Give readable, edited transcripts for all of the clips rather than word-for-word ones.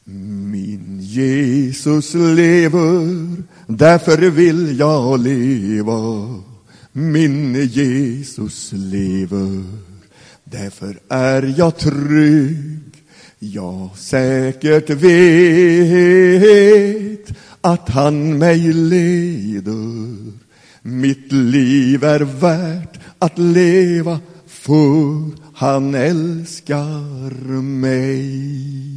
Min Jesus lever, därför vill jag leva. Min Jesus lever, därför är jag trygg. Jag säkert vet att han mig leder. Mitt liv är värt att leva, för han älskar mig.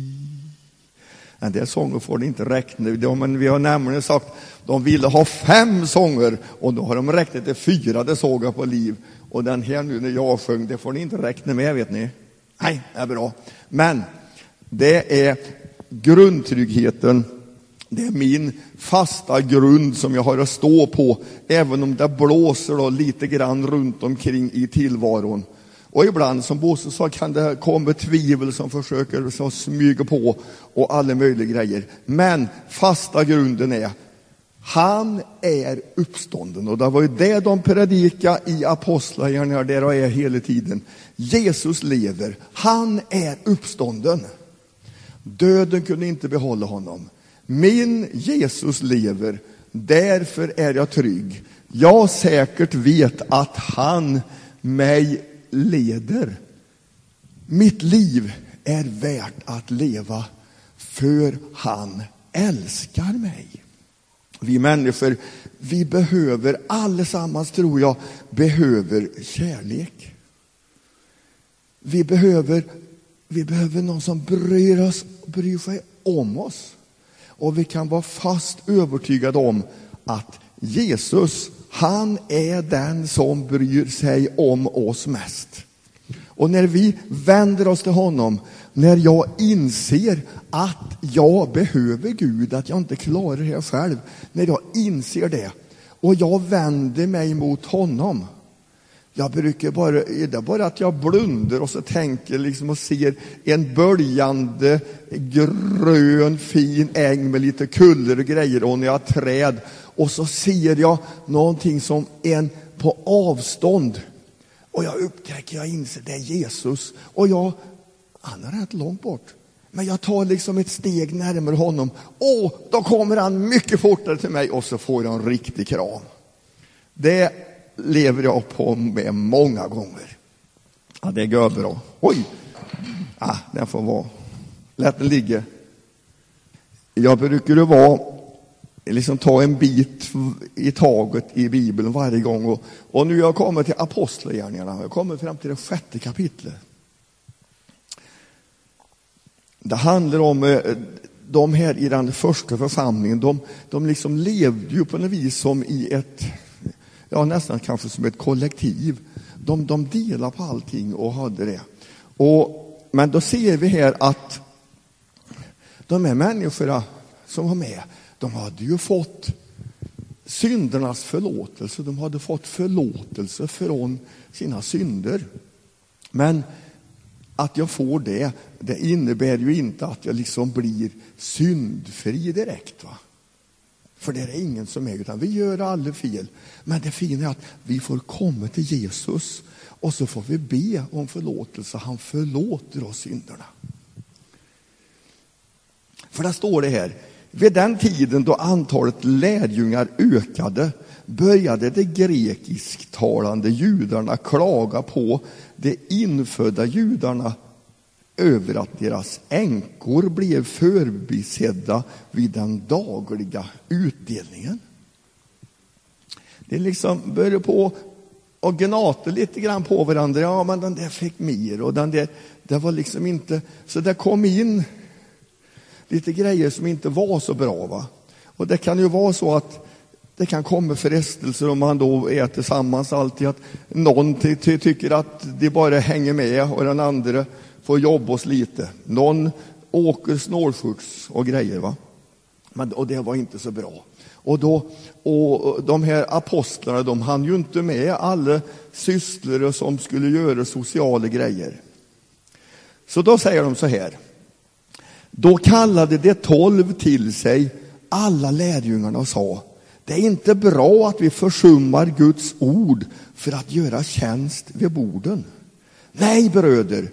Men det sånger får det inte räkna. Men vi har nämligen sagt de ville ha 5 sånger och då har de räknat till 4. Det såg jag på liv. Och den här nu när jag sjöng, det får ni inte räkna med, vet ni. Nej, det är bra. Men det är grundtryggheten. Det är min fasta grund som jag har att stå på, även om det blåser då lite grann runt omkring i tillvaron. Och ibland, som Bosse sa, kan det komma tvivel som försöker så smyga på och alla möjliga grejer. Men fasta grunden är, han är uppstånden. Och det var ju det de predikade i apostlagärningarna, där och är hela tiden. Jesus lever, han är uppstånden. Döden kunde inte behålla honom. Min Jesus lever, därför är jag trygg. Jag säkert vet att han mig leder. Mitt liv är värt att leva, för han älskar mig. Vi människor, vi behöver allesammans, tror jag, behöver kärlek. Vi behöver någon som bryr sig om oss. Och vi kan vara fast övertygade om att Jesus, han är den som bryr sig om oss mest. Och när vi vänder oss till honom, när jag inser att jag behöver Gud, att jag inte klarar det här själv, när jag inser det och jag vänder mig mot honom. Jag brukar bara att jag blundar och så tänker liksom och ser en böljande grön fin äng med lite kuller och grejer och några träd, och så ser jag någonting som en på avstånd, och jag upptäcker, jag inser det är Jesus, och han är rätt långt bort, men jag tar liksom ett steg närmare honom, och då kommer han mycket fortare till mig och så får jag en riktig kram. Det lever jag på med många gånger. Ja, det går bra. Oj! Den får vara. Lät den ligga. Jag brukar liksom ta en bit i taget i Bibeln varje gång. Och nu har jag kommit till apostlagärningarna. Jag kommer fram till det 6:e kapitlet. Det handlar om de här i den första församlingen. De liksom levde ju på något vis som i ett, nästan kanske som ett kollektiv. De delar på allting och hade det. Men då ser vi här att de här människorna som var med, de hade ju fått syndernas förlåtelse. De hade fått förlåtelse från sina synder. Men att jag får det innebär ju inte att jag liksom blir syndfri direkt, va? För det är ingen som är, utan vi gör alla fel. Men det fina är att vi får komma till Jesus och så får vi be om förlåtelse. Han förlåter oss synderna. För där står det här: vid den tiden då antalet lärjungar ökade började de grekisktalande judarna klaga på de infödda judarna över att deras änkor blev förbisedda vid den dagliga utdelningen. Det liksom började på och gnata lite grann på varandra. Ja, men den där fick mer och den där, det var liksom inte, så det kom in lite grejer som inte var så bra, va? Och det kan ju vara så att det kan komma frestelser om man då är tillsammans alltid, att någon tycker att de bara hänger med och den andra får jobba oss lite. Någon åker snålskjuts och grejer, va? Och det var inte så bra. Och de här apostlarna, de hann ju inte med alla sysslor som skulle göra sociala grejer. Så då säger de så här: då kallade de 12 till sig alla lärjungarna och sa: det är inte bra att vi försummar Guds ord för att göra tjänst vid borden. Nej, bröder,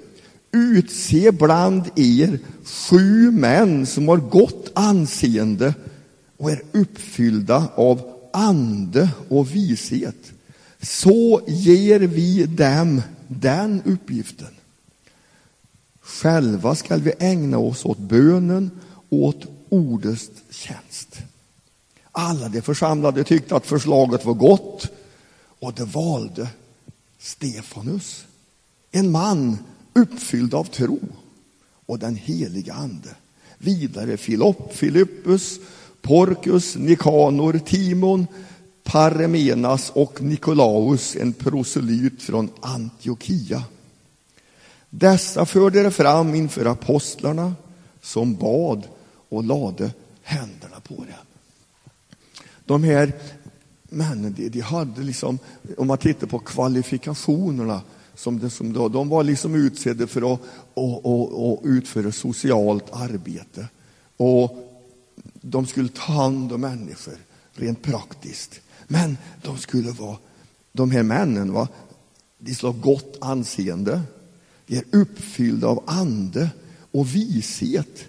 utse bland er 7 män som har gott anseende och är uppfyllda av ande och vishet. Så ger vi dem den uppgiften. Själva ska vi ägna oss åt bönen och åt ordets tjänst. Alla de församlade tyckte att förslaget var gott och de valde Stefanus, en man uppfylld av tro och den heliga ande. Vidare Filippus, Porkus, Nikanor, Timon, Parmenas och Nikolaus, en proselyt från Antiochia. Dessa förde det fram inför apostlarna som bad och lade händerna på dem. De här männen, de hade liksom, om man tittar på kvalifikationerna, de var liksom utsedda för att utföra socialt arbete. Och de skulle ta hand om människor rent praktiskt. Men de här männen, de slår gott anseende. De är uppfyllda av ande och vishet.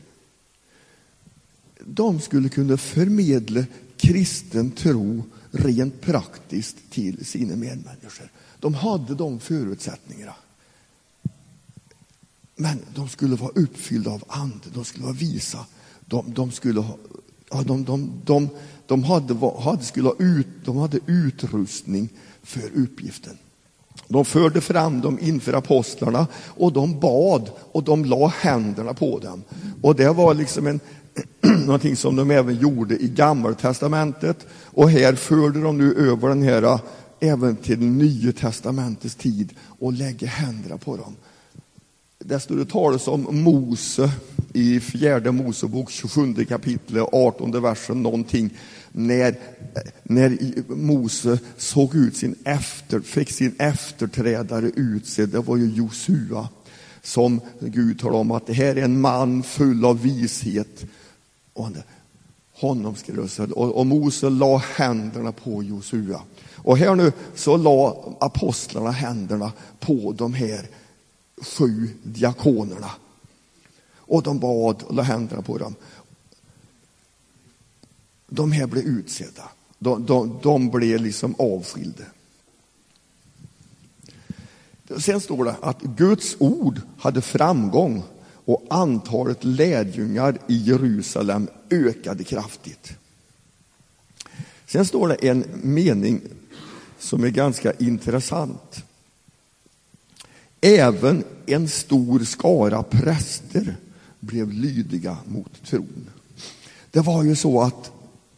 De skulle kunna förmedla kristen tro rent praktiskt till sina medmänniskor. De hade de förutsättningarna. Men de skulle vara uppfyllda av ande. De skulle vara visa. De hade utrustning för uppgiften. De förde fram dem inför apostlarna och de bad och de la händerna på dem. Och det var liksom någonting som de även gjorde i Gamla testamentet. Och här förde de nu över den här även till Nya testamentets tid och lägger händerna på dem. Där står det talas om Mose i 4:e Mosebok 27 kapitel 18 versen någonting. När Mose såg ut fick sin efterträdare utsedd, det var ju Josua, som Gud talade om att det här är en man full av vishet. Och honom skrev och Mose la händerna på Josua. Och här nu så la apostlarna händerna på de här 7 diakonerna. Och de bad och la händerna på dem. De här blev utsedda. De blev liksom avskilda. Sen står det att Guds ord hade framgång och antalet lärjungar i Jerusalem ökade kraftigt. Sen står det en mening som är ganska intressant. Även en stor skara präster blev lydiga mot tron. Det var ju så att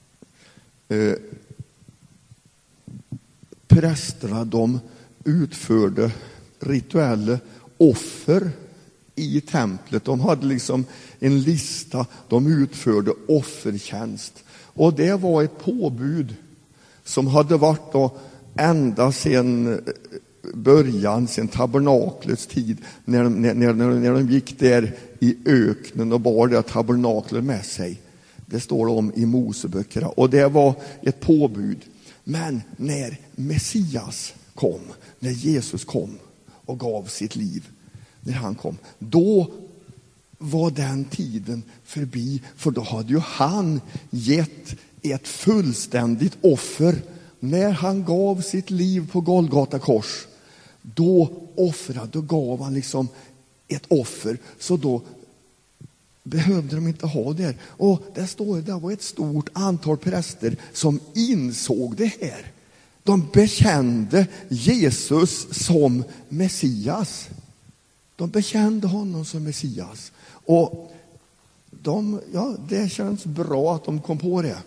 prästerna, de utförde rituella offer i templet. De hade liksom en lista, de utförde offertjänst. Och det var ett påbud som hade varit då ända sedan början, sedan tabernaklets tid, när de gick där i öknen och bar det tabernaklet med sig. Det står om i Moseböckerna. Och det var ett påbud. Men när Messias kom, när Jesus kom och gav sitt liv, när han kom, då var den tiden förbi. För då hade ju han gett ett fullständigt offer. När han gav sitt liv på Golgata kors, då gav han liksom ett offer. Så då behövde de inte ha det. Och det står det var ett stort antal präster som insåg det här. De bekände Jesus som Messias. De bekände honom som Messias. Och det känns bra att de kom på det.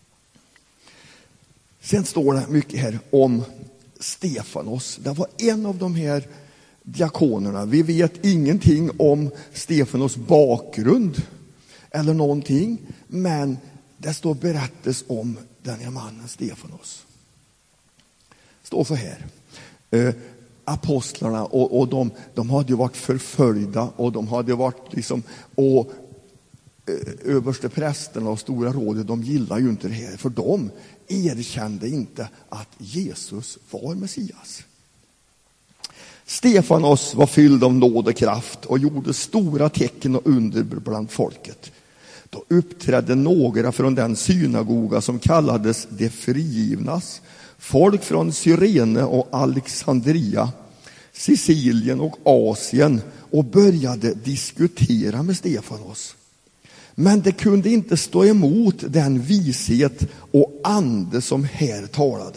Sen står det mycket här om Stefanos. Det var en av de här diakonerna. Vi vet ingenting om Stefanos bakgrund eller någonting, men det står berättas om den här mannen Stefanos. Står så här. Apostlarna och de hade ju varit förföljda och de hade varit liksom, och överste prästerna och stora rådet, de gillar ju inte det här, för de erkände inte att Jesus var Messias. Stefanos var fylld av nåd och kraft och gjorde stora tecken och under bland folket. Då uppträdde några från den synagoga som kallades de frigivnas, folk från Cyrene och Alexandria, Sicilien och Asien, och började diskutera med Stefanos. Men det kunde inte stå emot den vishet och ande som här talade.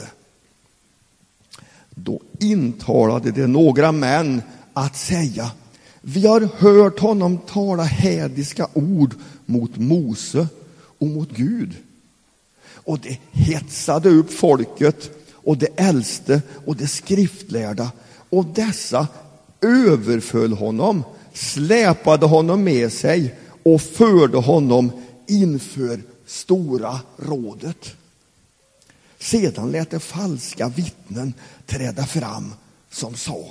Då intalade det några män att säga: vi har hört honom tala hädiska ord mot Mose och mot Gud. Och det hetsade upp folket och det äldste och det skriftlärda, och dessa överföll honom, släpade honom med sig och förde honom inför stora rådet. Sedan lät det falska vittnen träda fram som sa: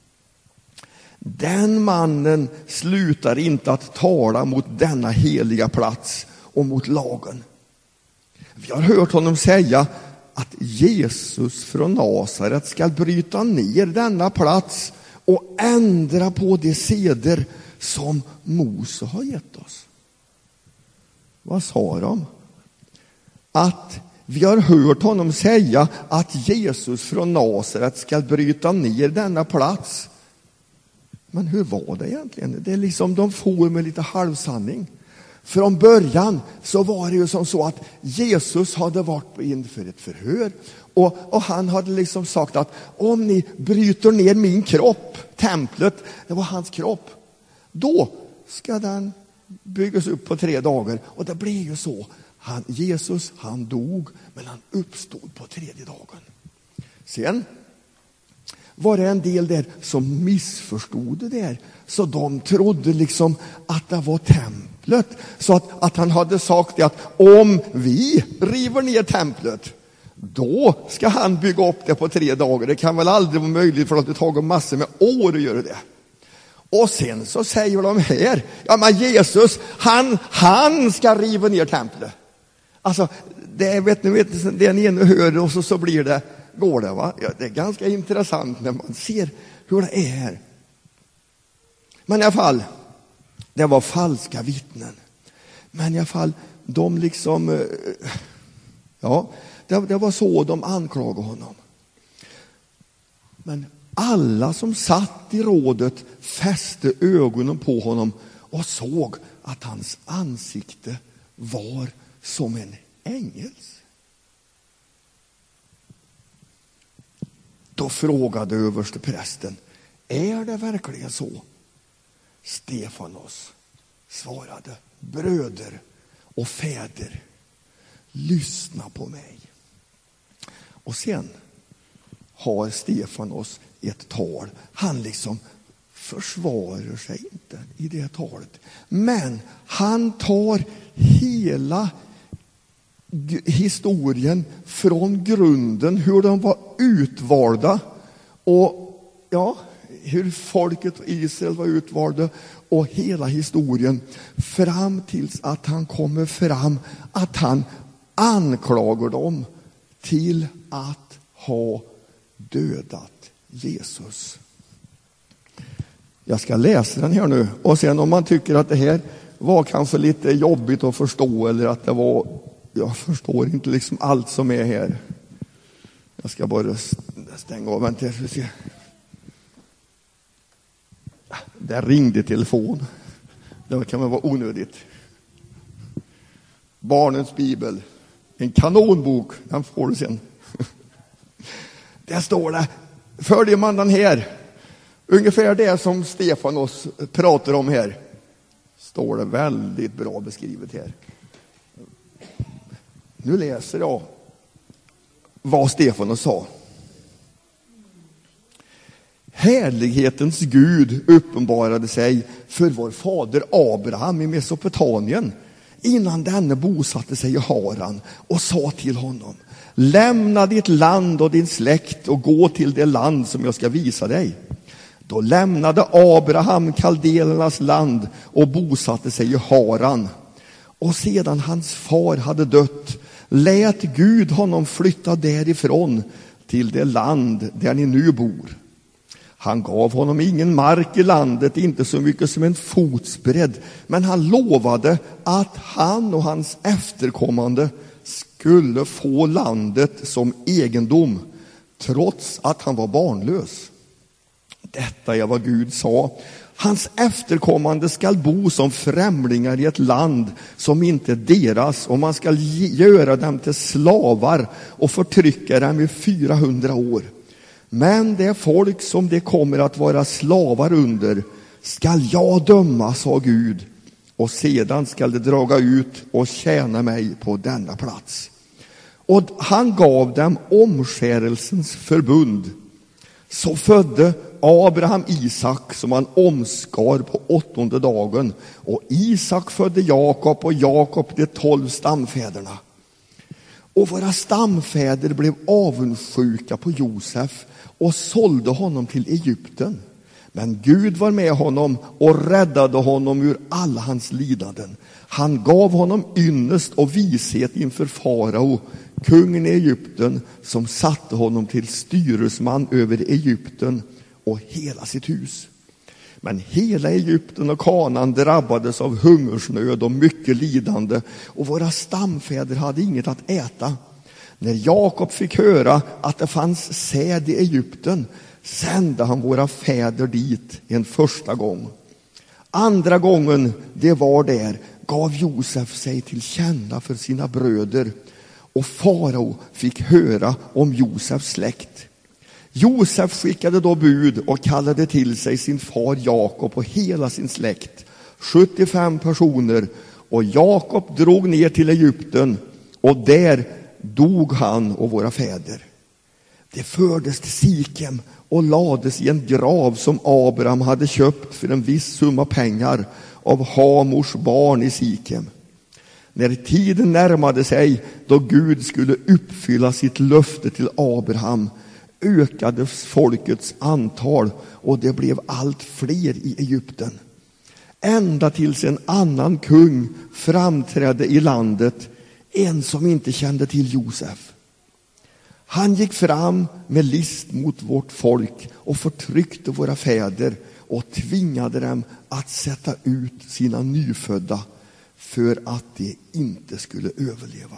den mannen slutar inte att tala mot denna heliga plats och mot lagen. Vi har hört honom säga att Jesus från Nasaret ska bryta ner denna plats och ändra på de seder som Mose har gett oss. Vad sa de? Att vi har hört honom säga att Jesus från Nasaret ska bryta ner denna plats. Men hur var det egentligen? Det är liksom de får med lite halvsanning. Från början så var det ju som så att Jesus hade varit inför ett förhör. Och han hade liksom sagt att om ni bryter ner min kropp, templet, det var hans kropp, då ska den byggas upp på 3 dagar. Och det blev ju så. Jesus, han dog, men han uppstod på 3:e dagen. Sen var det en del där som missförstod det där. Så de trodde liksom att det var templet. Så att han hade sagt det att om vi river ner templet, då ska han bygga upp det på 3 dagar. Det kan väl aldrig vara möjligt, för att det tar massor med år att göra det. Och sen så säger de här: ja, men Jesus, han ska riva ner templet. Alltså, det vet ni, det ni ännu hör, och så blir det, går det, va? Ja, det är ganska intressant när man ser hur det är här. Men i alla fall, det var falska vittnen. Men i alla fall, de liksom, ja, det var så de anklagade honom. Men alla som satt i rådet fäste ögonen på honom och såg att hans ansikte var som en ängels. Då frågade översteprästen: är det verkligen så? Stefanos svarade: bröder och fäder, lyssna på mig. Och sen har Stefanos ett tal. Han liksom försvarar sig inte i det talet. Men han tar hela historien från grunden, hur de var utvalda och ja, hur folket Israel var utvalda, och hela historien fram tills att han kommer fram att han anklagar dem till att ha dödat Jesus. Jag ska läsa den här nu, och sen om man tycker att det här var kanske lite jobbigt att förstå, eller att det var, jag förstår inte liksom allt som är här. Jag ska bara stänga av, vänta jag ska se. Där ringde telefon. Det kan väl vara onödigt. Barnens bibel, en kanonbok, den får du sen. Där står det, följer man den här, ungefär det som Stefanos pratar om här, står det väldigt bra beskrivet här. Nu läser jag vad Stefanos sa. Härlighetens Gud uppenbarade sig för vår fader Abraham i Mesopotamien innan denne bosatte sig i Haran, och sa till honom: lämna ditt land och din släkt och gå till det land som jag ska visa dig. Då lämnade Abraham kaldelernas land och bosatte sig i Haran. Och sedan hans far hade dött lät Gud honom flytta därifrån till det land där ni nu bor. Han gav honom ingen mark i landet, inte så mycket som en fotsbredd, men han lovade att han och hans efterkommande skulle få landet som egendom, trots att han var barnlös. Detta är vad Gud sa. Hans efterkommande skall bo som främlingar i ett land som inte är deras, och man skall göra dem till slavar och förtrycka dem i 400 år. Men det folk som det kommer att vara slavar under skall jag döma, sa Gud, och sedan skall det draga ut och tjäna mig på denna plats. Och han gav dem omskärelsens förbund. Så födde Abraham Isak, som han omskar på 8:e dagen, och Isak födde Jakob, och Jakob de 12 stamfäderna. Och våra stamfäder blev avundsjuka på Josef och sålde honom till Egypten. Men Gud var med honom och räddade honom ur alla hans lidanden. Han gav honom ynnest och vishet inför farao, kungen i Egypten, som satte honom till styresman över Egypten och hela sitt hus. Men hela Egypten och Kanaan drabbades av hungersnöd och mycket lidande, och våra stamfäder hade inget att äta. När Jakob fick höra att det fanns säd i Egypten sände han våra fäder dit en första gång. Andra gången det var där gav Josef sig till känna för sina bröder, och farao fick höra om Josefs släkt. Josef skickade då bud och kallade till sig sin far Jakob och hela sin släkt, 75 personer, och Jakob drog ner till Egypten, och där dog han och våra fäder. Det fördes till Sikem och lades i en grav som Abraham hade köpt för en viss summa pengar av Hamors barn i Sikem. När tiden närmade sig då Gud skulle uppfylla sitt löfte till Abraham ökades folkets antal, och det blev allt fler i Egypten. Ända tills en annan kung framträdde i landet, en som inte kände till Josef. Han gick fram med list mot vårt folk och förtryckte våra fäder och tvingade dem att sätta ut sina nyfödda för att de inte skulle överleva.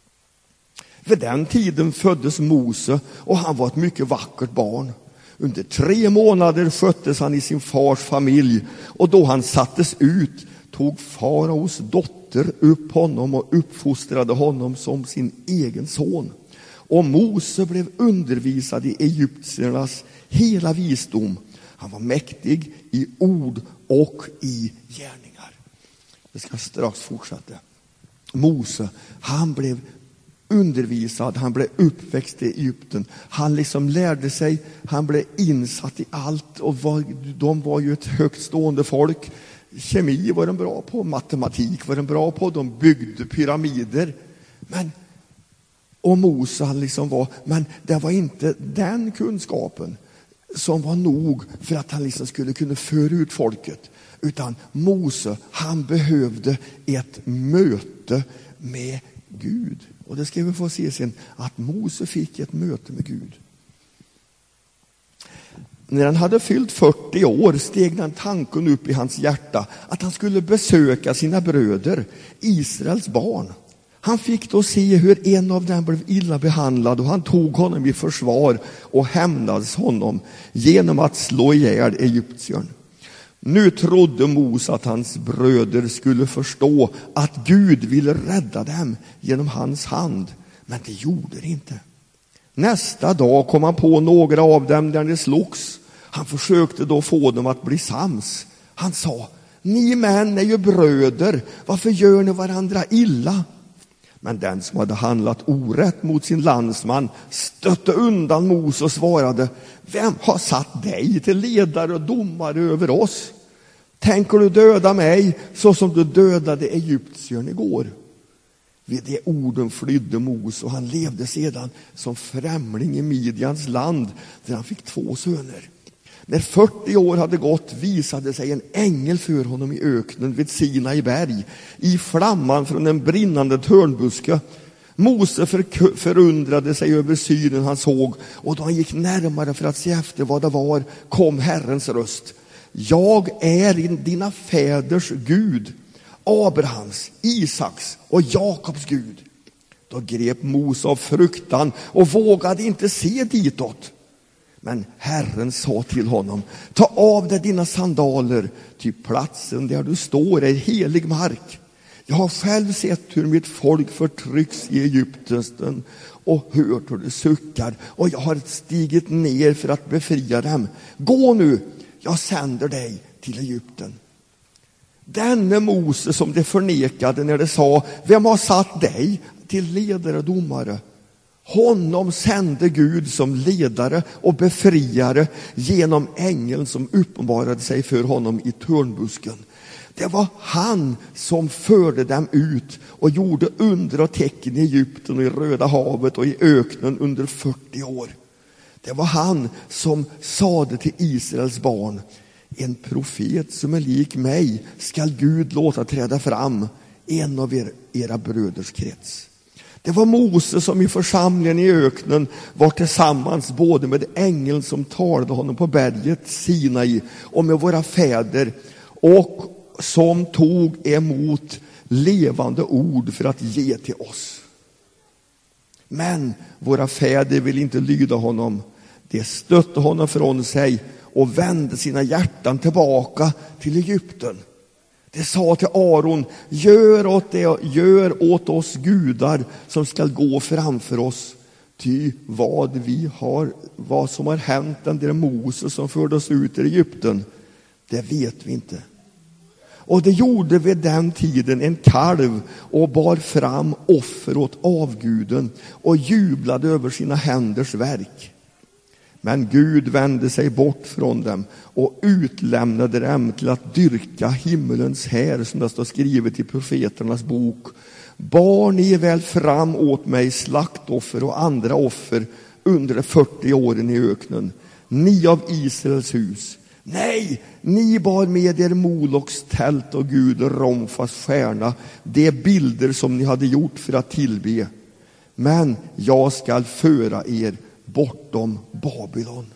Vid den tiden föddes Mose, och han var ett mycket vackert barn. Under 3 månader sköttes han i sin fars familj, och då han sattes ut tog faraos dotter upp honom och uppfostrade honom som sin egen son. Och Mose blev undervisad i egyptiernas hela visdom. Han var mäktig i ord och i gärningar. Det ska strax fortsätta. Mose, han blev undervisad, han blev uppväxt i Egypten. Han liksom lärde sig, han blev insatt i allt, och de var ju ett högt stående folk. Kemi var de bra på, matematik var de bra på, de byggde pyramider. Och Mose han liksom var, men det var inte den kunskapen som var nog för att han liksom skulle kunna föra ut folket, utan Mose, han behövde ett möte med Gud. Och det ska vi få se sen, att Mose fick ett möte med Gud. När han hade fyllt 40 år steg den tanken upp i hans hjärta att han skulle besöka sina bröder, Israels barn. Han fick då se hur en av dem blev illa behandlad, och han tog honom i försvar och hämnades honom genom att slå ihjäl egyptiern. Nu trodde Mose att hans bröder skulle förstå att Gud ville rädda dem genom hans hand, men det gjorde det inte. Nästa dag kom han på några av dem där de slogs. Han försökte då få dem att bli sams. Han sa: ni män är ju bröder, varför gör ni varandra illa? Men den som hade handlat orätt mot sin landsman stötte undan Mose och svarade: vem har satt dig till ledare och domare över oss? Tänker du döda mig så som du dödade egyptiern igår? Vid de orden flydde Mose, och han levde sedan som främling i Midjans land, där han fick 2 söner. När 40 år hade gått visade sig en ängel för honom i öknen vid Sinai berg, i flamman från en brinnande törnbuske. Mose förundrade sig över synen han såg, och då han gick närmare för att se efter vad det var, kom Herrens röst. Jag är dina fäders Gud, Abrahams, Isaks och Jakobs Gud. Då grep Mose av fruktan och vågade inte se ditåt. Men Herren sa till honom: ta av dig dina sandaler, ty platsen där du står är helig mark. Jag har själv sett hur mitt folk förtrycks i Egypten och hört hur det suckar, och jag har stigit ner för att befria dem. Gå nu, jag sänder dig till Egypten. Denne Mose som det förnekade när det sa: vem har satt dig till ledare och domare? Honom sände Gud som ledare och befriare genom ängeln som uppenbarade sig för honom i törnbusken. Det var han som förde dem ut och gjorde under och tecken i Egypten och i Röda havet och i öknen under 40 år. Det var han som sade till Israels barn: en profet som är lik mig skall Gud låta träda fram, en av era bröders krets. Det var Mose som i församlingen i öknen var tillsammans både med ängeln som talade honom på berget Sinai och med våra fäder, och som tog emot levande ord för att ge till oss. Men våra fäder ville inte lyda honom. De stötte honom från sig och vände sina hjärtan tillbaka till Egypten. Det sa till Aron: gör åt oss gudar som skall gå framför oss. Ty vad som har hänt den där Moses som förde oss ut i Egypten, det vet vi inte. Och det gjorde vid den tiden en kalv och bar fram offer åt avguden och jublade över sina händers verk. Men Gud vände sig bort från dem och utlämnade dem till att dyrka himmelens här, som det står skrivet i profeternas bok. Bar ni väl fram åt mig slaktoffer och andra offer under 40 åren i öknen, ni av Israels hus? Nej, ni bar med er Moloks tält och Gud Romfas stjärna, de bilder som ni hade gjort för att tillbe. Men jag skall föra er bortom Babylon.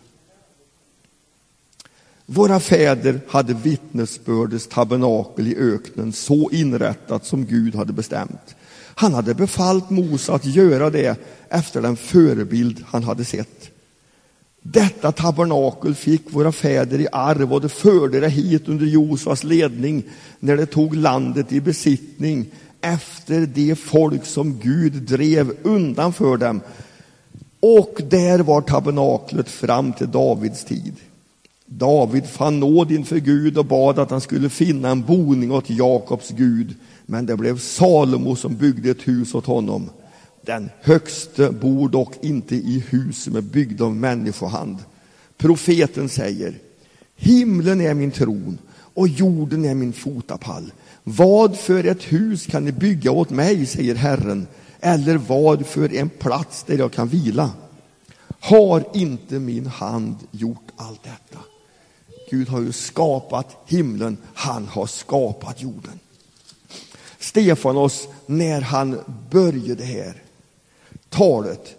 Våra fäder hade vittnesbördets tabernakel i öknen så inrättat som Gud hade bestämt. Han hade befallt Mose att göra det efter den förebild han hade sett. Detta tabernakel fick våra fäder i arv, och de förde det hit under Josvas ledning när de tog landet i besittning efter det folk som Gud drev undan för dem. Och där var tabernaklet fram till Davids tid. David fann nåd inför Gud och bad att han skulle finna en boning åt Jakobs Gud. Men det blev Salomo som byggde ett hus åt honom. Den högste bor dock inte i hus som är byggda av människohand. Profeten säger: himlen är min tron och jorden är min fotapall. Vad för ett hus kan ni bygga åt mig, säger Herren, eller vad för en plats där jag kan vila? Har inte min hand gjort allt detta? Gud har ju skapat himlen, han har skapat jorden. Stefanos, när han började det här talet,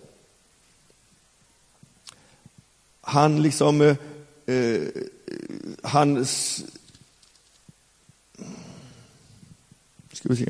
han liksom ska vi se,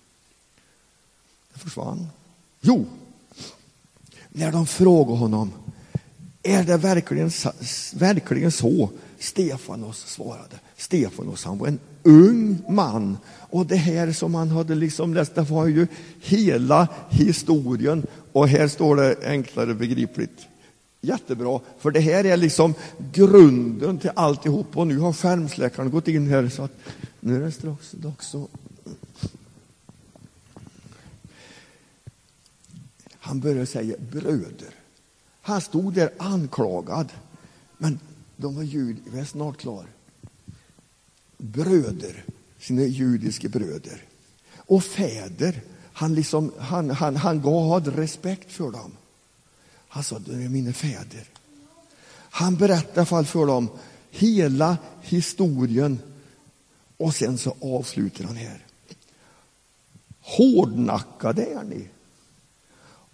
det försvann. Jo, när de frågade honom: är det verkligen så? Stefanos svarade. Stefanos, han var en ung man, och det här som han hade liksom läst, det var ju hela historien, och här står det enklare begripligt. Jättebra, för det här är liksom grunden till alltihop, och nu har skärmsläckaren gått in här så att nu är det strax dags så. Han började säga bröder. Han stod där anklagad, men de var jag är snart klar. Bröder, sina judiska bröder. Och fäder, han gav respekt för dem. Han sa: det är mina fäder. Han berättade för dem hela historien, och sen så avslutar han här: hårdnackade är ni.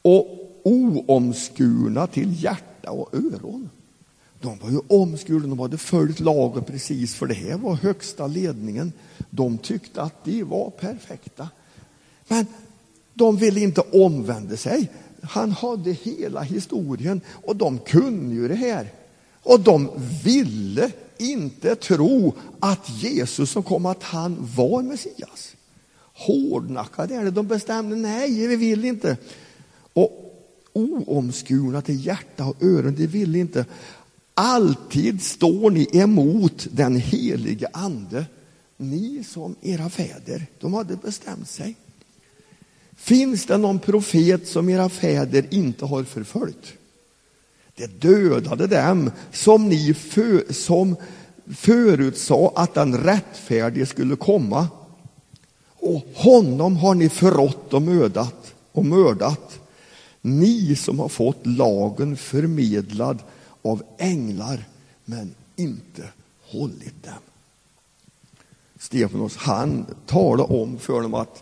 och oomskurna till hjärta och öron. De var ju omskurna, de hade följt lagen precis, för det här var högsta ledningen. De tyckte att de var perfekta. Men de ville inte omvända sig. Han hade hela historien och de kunde ju det här. Och de ville inte tro att Jesus som kom, att han var Messias. Hårdnackade är det. De bestämde, nej, vi vill inte. Och oomskurna till hjärta och öron, de vill inte. Alltid står ni emot den helige ande. Ni som era fäder. De hade bestämt sig. Finns det någon profet som era fäder inte har förföljt? Det dödade dem som ni som förutsade att den rättfärdige skulle komma. Och honom har ni förrått och mördat. Ni som har fått lagen förmedlad av änglar men inte hållit dem. Stefanos, han talade om för dem att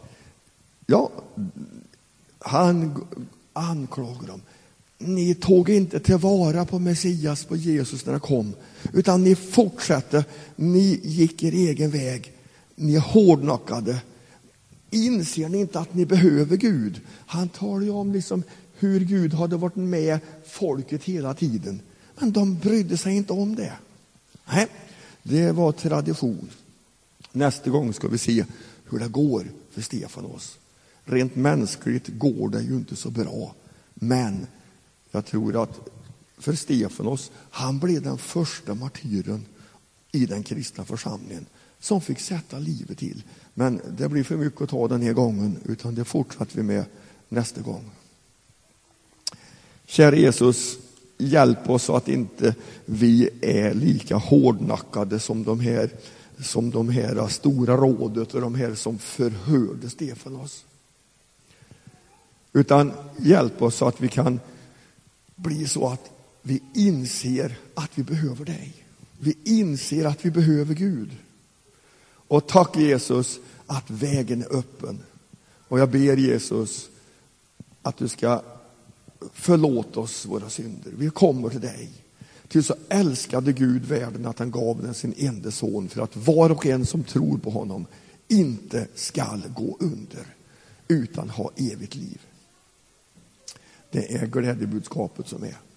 han anklagar dem. Ni tog inte tillvara på Messias, på Jesus när han kom, utan ni fortsatte, ni gick er egen väg, ni hårdnackade. Inser ni inte att ni behöver Gud? Han talar ju om liksom hur Gud hade varit med folket hela tiden. Men de brydde sig inte om det. Nej, det var tradition. Nästa gång ska vi se hur det går för Stefanos. Rent mänskligt går det ju inte så bra. Men jag tror att för Stefanos, han blev den första martyren i den kristna församlingen som fick sätta livet till. Men det blir för mycket att ta den här gången, utan det fortsätter vi med nästa gång. Kära Jesus, hjälp oss så att inte vi är lika hårdnackade som de här stora rådet och de här som förhörde Stefanos. Utan hjälp oss så att vi kan bli så att vi inser att vi behöver dig. Vi inser att vi behöver Gud. Och tack Jesus att vägen är öppen. Och jag ber Jesus att du ska förlåta oss våra synder. Vi kommer till dig. Till så älskade Gud världen att han gav den sin enda son, för att var och en som tror på honom inte skall gå under utan ha evigt liv. Det är glädjebudskapet som är.